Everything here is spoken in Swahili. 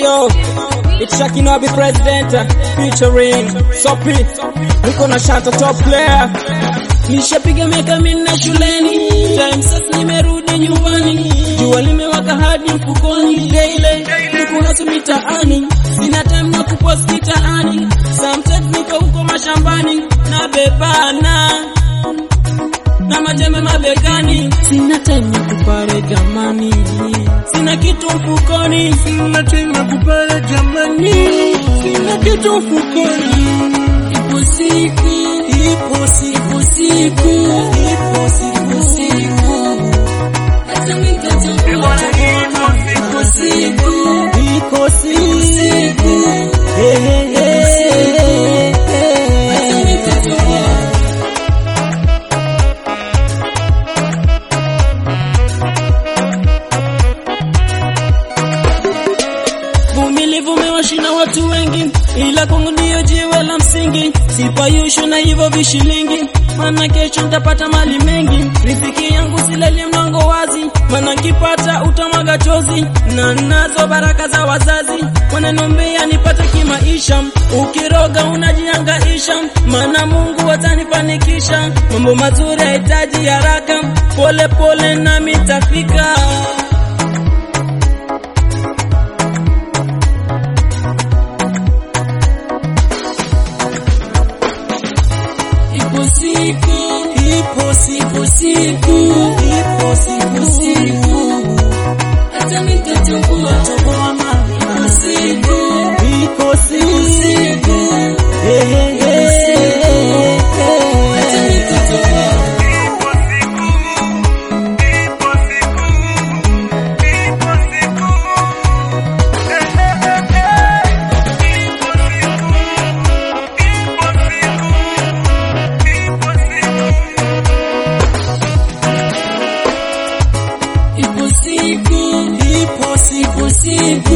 Yo, it's Shakino be president, featuring Sopi, niko na Shanta top player. Nishapiga miaka minne shuleni, time sasa nimerudi nyumbani, jua limewaka hadi mfukoni, daily niko hasa mitaani, sina time na kupost mitaani, sometimes niko huko mashambani, na bebana na majembe mabegani, sina time ya kupare jamani, sina kitu mfukoni, sina time ya kupare jamani, sina kitu mfukoni. Ipo siku hata nitachukua ipo siku Vumilivu mewashina watu wengi, ila kwangu ndio jiwe la msingi. Sipayushu na hivyo vishilingi, maana kesho nitapata mali mengi. Riziki yangu silali mlango wazi, maana kipata utamwaga chozi. Na nazo baraka za wazazi, wananiombea nipate kimaisha. Ukiroga unajihangaisha, maana Mungu atanifanikisha. Mambo mazuri hayahitaji haraka, pole pole nami nitafika. Ipo siku hata nitachukua ipo siku hata nitachukua. Ipo siku